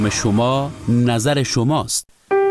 شما نظر شماست.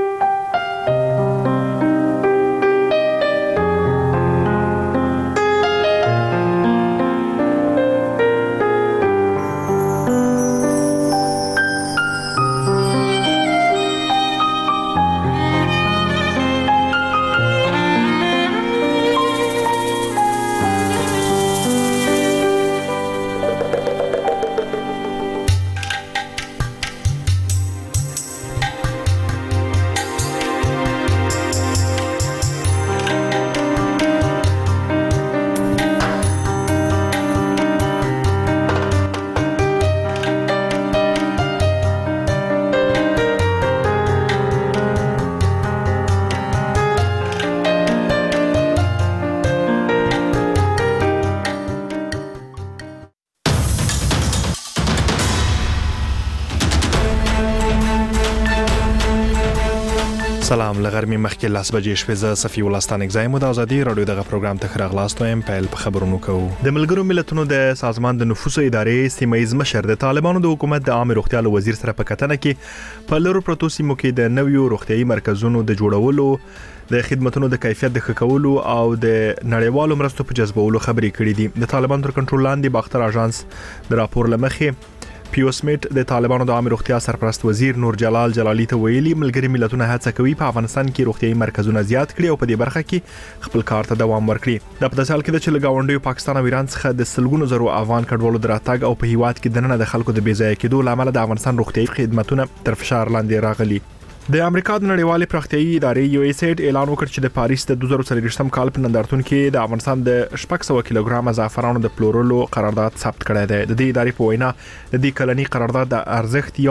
سلام لغرمې مخکې لاس بجې شپې ز صفي ولستان اگزایم د ازادي رادیو دغه پروګرام ته خراغلاستو ام پیل په خبرونو کوو. د ملګرو ملتونو د سازمان د نفوسو ادارې سیمایز مشر د طالبانو د حکومت د عام روغتیا وزیر سره په کتنه کې په لورو پروتو سیمو کې د نویو روغتيایي مرکزونو د جوړولو د خدماتونو د کیفیت د ښه کولو او د نړیوالو مرستو په جذبولو خبرې کړې دي. د طالبانو تر کنټرول لاندې باختر اژانس د راپور لمخې پیوسمیت د طالبانو د عام روغتیا سرپرست وزیر نور جلال جلالی ته ویلي ملګری ملتونه هڅه کوي په افغانستان کې روغتيایي مرکزونه زیات کړي او په دې برخه کې خپل کار ته دوام ورکړي. د پداسال کې د چلګاونډیو پاکستان او ایران څخه د سلګونو زرو افغان کډوالو دراتګ او په هیواد کې دننه د خلکو د بیځای کېدو لامل د افغانستان روغتيایي خدماتونه تر فشار لاندې راغلي. د امریکا د نړیوالې پراختیایي ادارې یو ایس ایډ اعلان وکړ چې د پاریس د 2023م کال په نندارتون کې د افغانستان د 600 کیلوګرام زعفرانو د پلورلو قرارداد ثبت کړی دی. د دې ادارې په وینا د دې کلنی قرارداد د ارزښت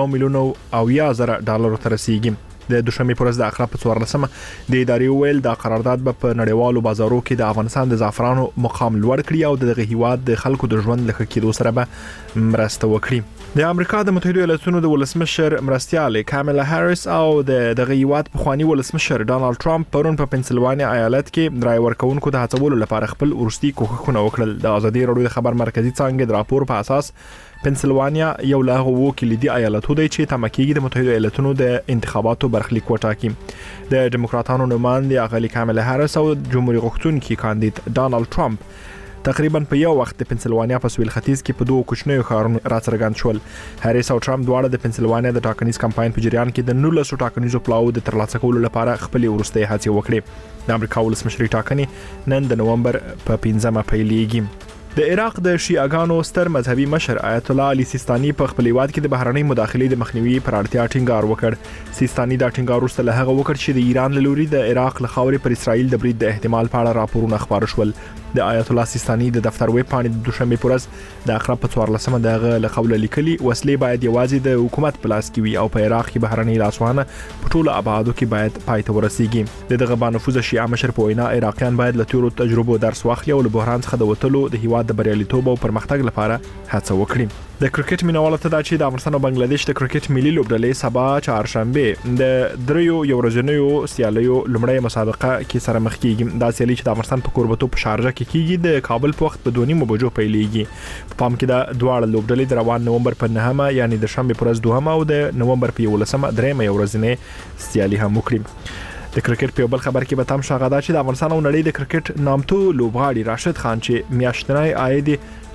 $1,000,000 ته رسیدي. د دوشنبه پر ورځ د اخر په 14مه د ادارې ویل د قرارداد په نړیوالو بازارو کې د افغانستان د زعفرانو مقام لوړ کړي او د هیواد د خلکو د ژوند لکه کېدو سره به مرسته وکړي. د امریکا د متحده ایالاتونو د ولسمشر مرستيال کاملا هاریس او د هیواد پخوانی ولسمشر ډانلډ ټرمپ پرون په پنسلوانیا ایالت کې رای ورکونکو د هڅولو لپاره خپل ورستي کوښښونه وکړل. د ازادي رادیو د خبر مرکزی څانګې د راپور په اساس پنسلوانیا یو له هغو کلیدي ایالتونو دی چې تمکیږي د متحده ایالاتونو د انتخاباتو برخلیک وټاکي. د ډیموکراتانو نماینده اغلی کاملا هاریس او جمهوریت غوښتونکي کاندید ډانلډ ټرمپ تقریبا په یو وخت د پنسلوانیا په سویل ختیځ کې په دوه کوچنیو ښارونو راڅرګند شول. هاریس او ټرمپ دواړه د پنسلوانیا د ټاکنیز کمپاین په جریان کې د 19 ټاکنیزو پلاو د ترلاسه کولو لپاره خپل ورستي هڅې وکړې. د امریکا ولسمشري ټاکنې نن د نومبر په 15مه پیلېږي. د عراق د شیعاګانو ستر مذهبي مشر آیت الله علي سیستاني په خپل هیواد کې د بهرنۍ مداخلې د مخنیوي پر اړتیا ټینګار وکړ. سیستاني دا ټینګار وروسته له هغه وکړ چې د ایران له لوري د عراق له خاورې پر اسرائیل د برید د احتمال په اړه راپورونه خبر شول. د آیت الله سیستاني د دفتر ویب پاڼې د دوشنبه پر ورځ د اخر په 14مه دغه له قوله لیکلي وسلې باید یوازې د حکومت په لاس کې وي او په عراق کې بهرنۍ لاسوهنه په ټولو ابعادو کې باید پای ته ورسیږي. دغه بانفوذ شیعه مشر په وینا عراقیان باید له تیرو تجربو درس واخلي او له بحران څخه د وټلو د هیواد د بریالیتوب او پرمختګ لپاره هڅه وکړي. د کرکټ مینوالو ته دا چې د افغانستان او بنگلاديش د کرکټ ملي لوبډلې سبا چهارشنبه د دریو یو ورځنیو سیالیو لومړی مسابقه کې سره مخ کیږي. دا سیالي چې د افغانستان په کوربتو په شارجه کې کیږي د کابل په وخت په 2:30 بجو پیلېږي. په پام کې د دواړه لوبډلې د روان نومبر په 9مه یعنی د شنبه پر ورځ 2مه او د نومبر په 11مه 3مه ورځنی سیالي هم وکړي. د کرکټ په بل خبر کې به تم شاغاده چې د افغانستان او نړۍ د کرکټ نامتو لوبغاړي راشد خان چې میاشتنی عاید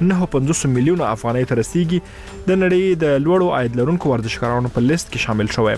950 میلیون افغانۍ ته رسیدي د نړۍ د لوړو عاید لرونکو ورزشکارانو په لیست کې شامل شوی.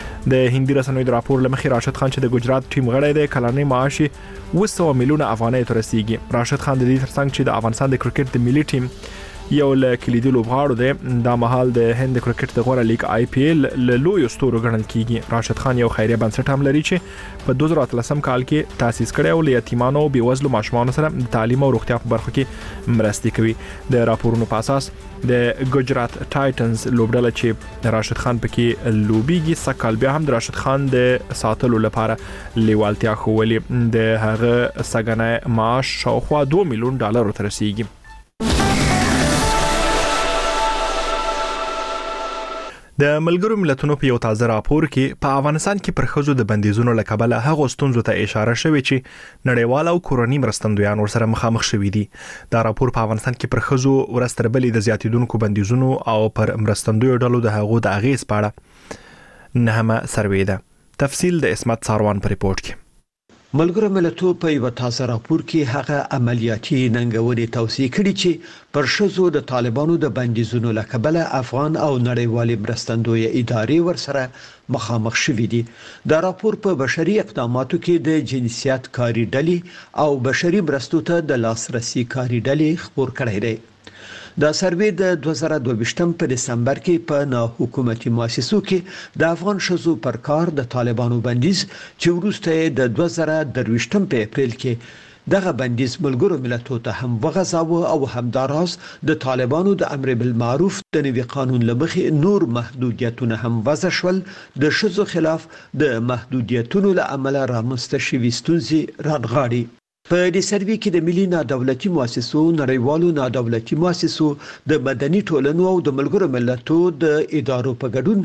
د هندي رسنیو د راپور لمخې راشد خان چې د ګجرات ټیم غړی دی کلنی معاش 200 میلیون افغانۍ ته رسیدي. راشد خان د دې ترڅنګ چې د افغانستان د کرکټ د ملي ټیم یو له کلیدي لوبغاړو دی د مهال د هند کرکټ د غوړه لیګ آی پی ایل له لوی ستورو ګڼل کیږي. راشد خان یو خیریه بنسټ هم لري چې په 2013 کال کې تاسیس کړی او له یتیمانو او بیوزلو ماشومانو سره د تعلیم او روغتیا په برخه کې مرستې کوي. د راپورونو په اساس د ګجرات ټایټنز لوبډله چې راشد خان پکې لوبيږي سکهال بیا هم د راشد خان د ساتلو لپاره لیوالتیا خولې د هغه سګنه معاش شاوخوا $2 میلیون ته رسیدي. د ملګرو ملتونو په یو تازه راپور کې په افغانستان کې پر ښځو د بندیزونو له کبله هغو ستونزو ته اشاره شوې چې نړیوال او کورني مرستندویان ورسره مخامخ شوي دي. دا راپور په افغانستان کې پر ښځو ورځ تر بلې د زیاتېدونکو بندیزونو او پر مرستندویو ډلو د هغو د اغېز په اړه نهمه سروې ده. تفصیل د اسمت ساروان په ریپورت کې. ملګرو ملتونو په یو تازه راپور کې هغه عملیاتي ننګونې توصیه کړې چې پر ښځو د طالبانو د بندیزونو له کبله افغان او نړیوالې مرستندوی ادارې ورسره مخامخ شوې دي. دا راپور په بشري اقداماتو کې د جنسیت کاري ډلې او بشري مرستو ته د لاسرسي کاري ډلې خبر کړی دی. دا سروې د 2022 په دسمبر کې په ناحکومتي مؤسسو کې د افغان ښځو پر کار د طالبانو بندیز چې وروسته د 2023 په اپریل کې دغه بندیز ملګرو ملتونو ته هم وغځاوه او همداراز د طالبانو د امر بالمعروف د نوي قانون لمخې نور محدودیتونه هم وضع شول. د ښځو خلاف د محدودیتونو له امله رامنځته شوي ستونزې رانغاړي. په دې سروې کې د ملي نادولتي مؤسسو، نړیوالو نادولتي مؤسسو، د مدني ټولنو او د ملګرو ملتونو د ادارو په ګډون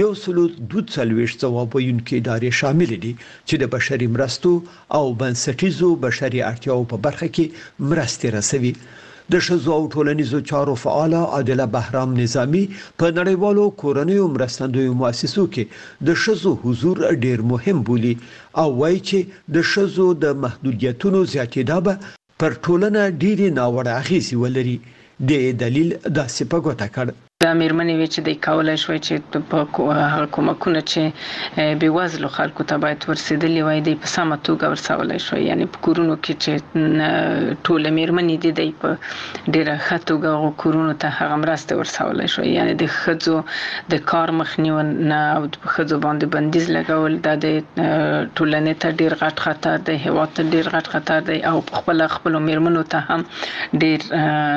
142 ځواب ویونکي ادارې شامل دي چې د بشري مرستو او بنسټیزو بشري اړتیاو په برخه کې مرستې رسوي. د ښځو او ټولنیزو چارو فعال عادله بهرام نظامی په نړیوالو کورنیو مرستندویو مؤسسو کې د ښځو حضور ډیر مهم بولي او وایي چې د ښځو د محدودیتونو زیاتېدا به پر ټولنه ډیرې ناوړه اغېزې ولري. د دلیل داسې په ګوته کړ. د میرمنې وی چې د کولای شوی چې په کومکونه چې بیوزلو خلکو ته باید ورسېدلی وای د په سمه توګه ورسولای شوی. یعنی په کورونو کې چې ټول میرمنې دي په ډیره ښه توګه کورونو ته هغه مرسته ورسولای شوی. یعنی د ښځو د کار مخنیوي او د ښځو باندې بندیز لګول د ټولنې ته ډیر غټ خطر دی، هیواد ته ډیر غټ خطر دی او خپل میرمنو ته هم ډیر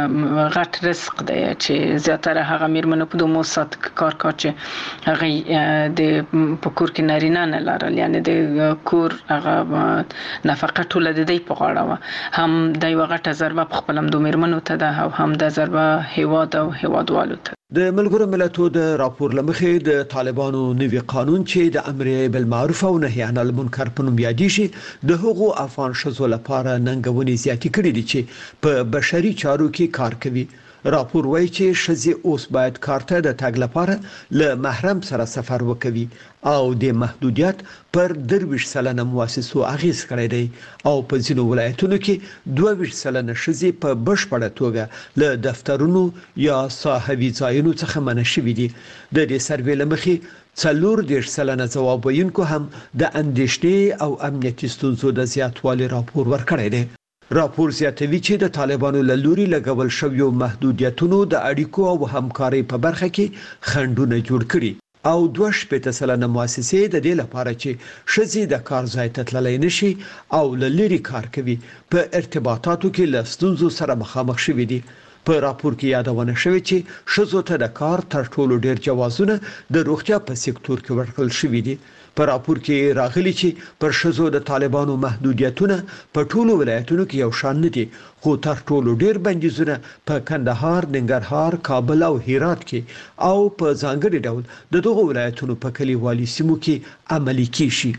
غټ رزق دی چې زیاتره هغه میرمنو په دوه ساعت کار چې هغه د پکور کې نارینه نه لرل. یعنی د کور هغه نفقه ټول د دې په غاړه و. هم د یو غټه ضربه په خپل هم د میرمنو ته ده او هم د ضربه هیواد او هیوادوالو ته. د ملګرو ملتونو د راپور لمخې د طالبانو نوي قانون چې د امر بالمعروف او نهي عن المنکر په نوم یادېږي د هغو افغان ښځو لپاره ننګونې زیاتې کړې دي چې په بشري چارو کې کار کوي. راپور وایي چې ښځې اوس باید کار ته د تګ لپاره له محرم سره سفر وکوي او د محدودیت پر 23% مؤسسو اغیز کړی دی او په ځینو ولایتونو کې 22% ښځې په بشپړه توګه له دفترونو یا صاحبي ځایونو څخه منع شوي دي. د دې سروې لمخې 40% ځواب ویونکو هم د اندېښنې او امنیتي ستونزو د زیاتوالي راپور ورکړی دی. راپور زیاتوي چې د طالبانو له لوري لګول شویو محدودیتونو د اړیکو او همکارۍ په برخه کې خنډونه جوړ کړي او 22% مؤسسې د دې لپاره چې ښځې د کار ځای ته تللی نشي او له لرې کار کوي په ارتباطاتو کې له ستونزو سره مخامخ شوي دي. په راپور کې یادونه شوې چې ښځو ته د کار تر ټولو ډیر جوازونه د روغتیا په سکتور کې ورکړل شوي دي. په راپور کې راغلي چې پر ښځو د طالبانو محدودیتونه په ټولو ولایتونو کې یو شان نه دي، خو تر ټولو ډیر بندیزونه په کندهار، ننګرهار، کابل او هرات کې او په ځانګړي ډول د دغو ولایتونو په کلیوالي سیمو کې عملي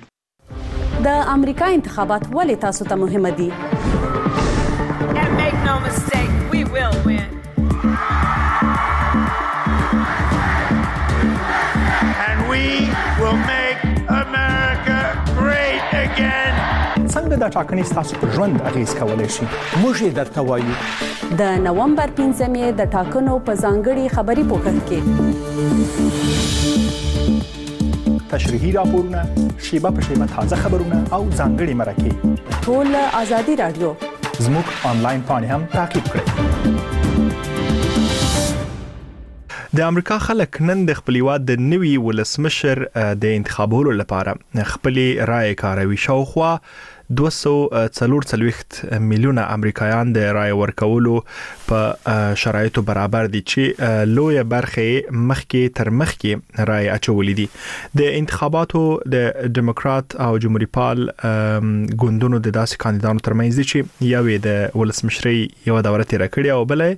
کیږي. د امریکا انتخابات ولې تاسو ته مهمه دي؟ And make no mistake, we will win. And we will make America great again. څنګه دا ټاکنې ستاسو په ژوند اغیز کولی شي؟ موږ یې درته وایو. د نومبر 15 د ټاکنو په ځانګړي خبري پوښښ کې تشریحي راپورونه، شیبه په شیبه تازه خبرونه او ځانګړي مرکې ټول آزادي رادیو زموږ آنلاین پاڼې هم تعقیب کړئ. د امریکا خلک نن د خپل هیواد د نوي ولسمشر د انتخابولو لپاره خپل رائے کاروي. شاوخوا 240 میلیونه امریکایان د رائے ورکولو په شرایطو برابر دي چې لوی برخه مخکې تر مخکې رائے اچولې دي. د انتخاباتو د ډیموکرات او جمهوریت پال ګوندونو د داسې کاندیدانو ترمنځ دي چې یو د ولسمشرۍ یو دوره تیر کړې او بل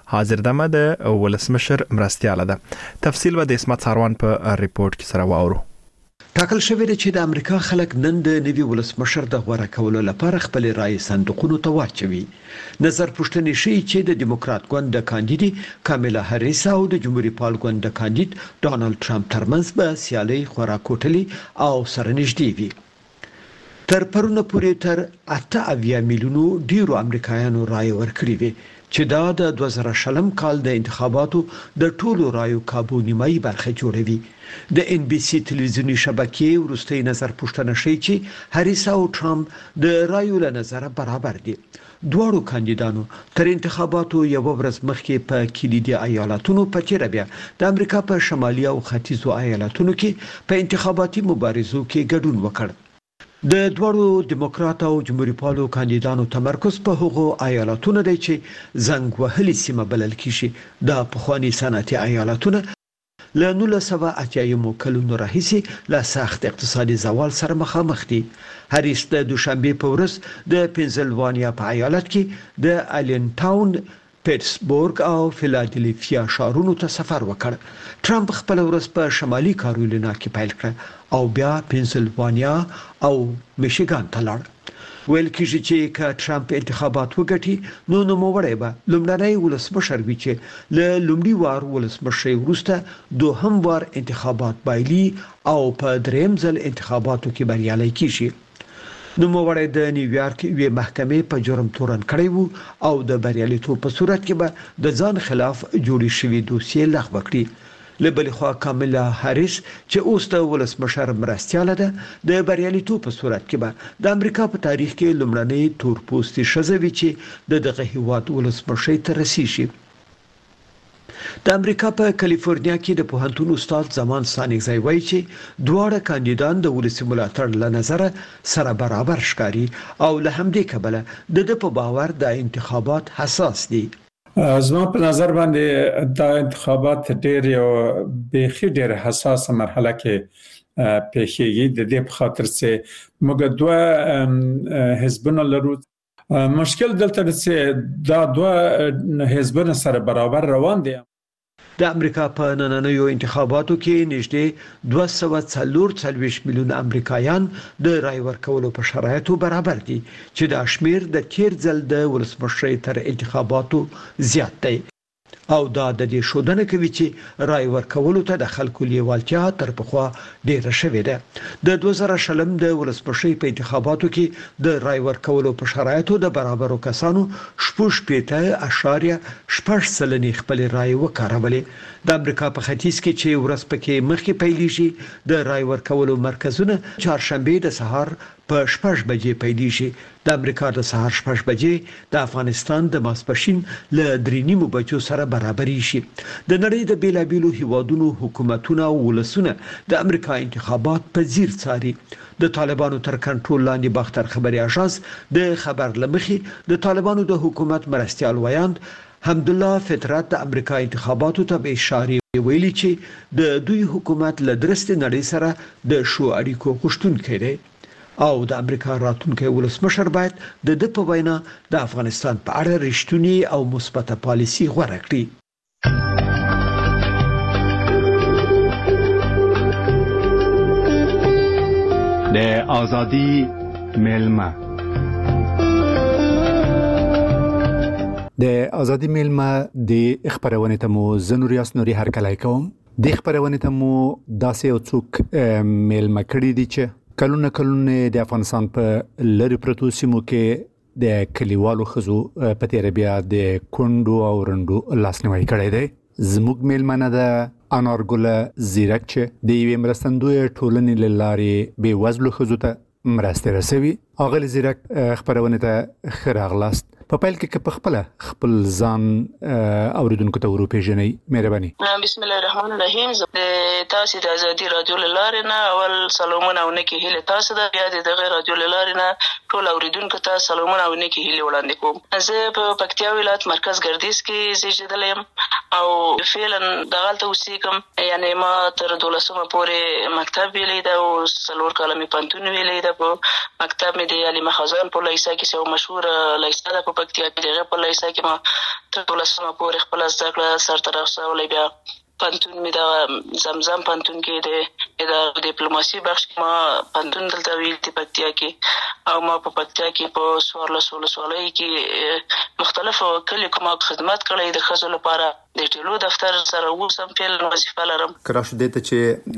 حاضر دمه د ولسمشر مرستیاله ده. تفصیل به د اسمت ساروان په ریپورت کې سره واورو. ټاکل شوی دی چې د امریکا خلک نن د نوي ولسمشر د غوړه کولو لپاره خپل رائے صندوقونو ته واچوي. نظر پوښتنې شي چې د دیموکرات ګوند د کاندید کاملا هریس او د جمهوریت پال ګوند د کاندید ډونالد ټرمپ ترمنځ به سیالي خورا کوټلي او سره نږدې وي. تر پرونه پورې تر 8 میلیونو ډیرو امریکایانو رائے ورکړي وي چې دا د 2020 کال د انتخاباتو د ټولو رایو کابو نیمایي برخه جوړوي. د ان بي سي تلویزیونی شبکې ورستي نظر پوښتنه شي چې هریس او ټرمپ د رایو له نظر برابر دي. دواړو کاندیدانو تر انتخاباتو یو ورځ مخکې په کلیدي ایالتونو په تیر بیا د امریکا په شمالي او ختیځو ایالتونو کې په انتخاباتي مبارزو کې ګډون وکړ. د دوړو دیموکرات او جمهوریت پالو کاندیدانو تمرکز په هغو ایالتونو دی چې زنګ وهلي سیمه بلل کیږي. د پخوانی صنعتي ایالتونه له 1980 کلونو راهیسې له سخت اقتصادي زوال سره مخامخ دي. هریس د دوشنبه په ورځ د پنسلوانیا په ایالت کې د الین ټاون، پیټسبورګ او فیلادلفیا ښارونو ته سفر وکړ. ټرمپ خپل ورځ په شمالي کارولینا کې پیل کړ او بیا پنسلوانیا او میشیګان ته لاړ. ویل کېږي چې که ټرمپ انتخابات وګټي نو نوموړی به لومړنی ولسمشر وي چې له لومړي وار ولسمشر وروسته دوهم وار انتخابات بایلي او په دریم ځل انتخاباتو کې بریالی کیږي. نوموړی د نیویارک یوې محکمې په جرم تورن کړی وو او د بریالیتوب په صورت کې به د ځان خلاف جوړې شوې دوسیې لغوه کړي. له بل خوا کاملا هریس چې اوس د ولسمشر مرستیاله ده د بریالیتوب په صورت کې به د امریکا په تاریخ کې لومړنۍ تورپوستي ښځه وي چې دغه هیواد ولسمشر ته رسیږي. د امریکا په کالیفورنیا کې د پوهنتون استاد زمان سانګزای وایي چې دواړه کاندیدان د ولسي ملاتړ له نظر سره برابر ښکاري او له همدې کبله د په باور د انتخابات حساس دي. زما په نظر باندې دا انتخابات ډېر یو بیخي ډېر حساسه مرحله کې پیښیږي. د دې په خاطر چې موږ دوه حزبونه لرو. مشکل دلته چې دا دوه حزبونه سره برابر روان دي. د امریکا په نننیو انتخاباتو کې نږدې 240 میلیون امریکایان د رای ورکولو په شرایطو برابر دي چې د شمیر د تیر ځل د ولسمشر تر انتخاباتو زیات دی. او دا د دې شودنه کوي چې رای ورکولو ته د خلکو لیوالتیا تر پخوا ډیره شوې ده. د 2020 د ولسمشر په انتخاباتو کې د رای ورکولو په شرایطو د برابرو کسانو 6.8% خپل رای وکړولې. د امریکا په ختیځ کې چې ورځ پکې مخکې پیلېږي د رای ورکولو مرکزونه چهارشنبه د سهار په 6 بجې پیلېږي. د امریکا د سهار 6 بجې د افغانستان د ماسپښین له 3:30 بجو سره برابرۍ شي. د نړۍ د بیلابیلو هیوادونو حکومتونه او ولسونه د امریکا انتخابات په ځیر څاري. د طالبانو تر کنټرول لاندې باختر خبري اژانس د خبر لمخې د طالبانو د حکومت مرستيال ویاند حمدالله فطرت د امریکا انتخاباتو ته به اشاره ویلي چې د دوی حکومت له درسته نړۍ سره د شو اړیکو غوښتونکی دی او د امریکا راتلونکي ولسمشر باید د په وینا د افغانستان په اړه رښتونی او مثبت پالیسي غوړه کړي. د ازادي میلمه د ازادي میلمه د خبرونه ته مو زنوریاس نوري هر کله کوم د خبرونه ته مو داسې او څوک میلمه کړی دي چې کلونه د افغانستان په لری پروتو سیمو کې د کلیوالو خزو په تیر بیا د کندو او رندو لاسنیوي کړی دی. زموږ میلمنه د انارګل زیرک چې د یوې مرستندوی ټولنې لارې به وزلو خزو ته مرسته رسوي. اغل زیرک خبرونه ته خراغلاست په پیل کې خپل ځان اوریدونکو ته ورو پیژنئ. مهرباني. بسم الله الرحمن الرحیم. تاسو د ازادي رادیو لارې نه اول سلامونه او نیکی هیله تاسو د بیا د غیر رادیو لارې نه ټول اوریدونکو ته سلامونه او نیکی هیله وړاندې کوم. زه په پکتیا ولایت مرکز ګردیز کې زیږیدلم او فعلا دغلته اوسېږم. یعنی ما تر 12مه پورې مکتب ویلې ده او 4 کاله مې پنتون ویلې ده. په مکتب مې د علي مخزن په لیسه کې یو مشهور لیسه ده په پکتیا کې. دغه په لیسه کې ما تر 12مه پورې خپل زده کړه سرته رسولې. بیا پانتون مې د زمزم پانتون کې د ډیپلوماسي بخش کې ما پانتون دلته ویل د پکتیا کې، او ما په پکتیا کې په 14 ولسوالۍ کې مختلفو کلیو ما خدمت کړی د ښځو لپاره. د ټیلو دفتر سره اوس هم فعلا وظیفه لرم. کراش دې ته چې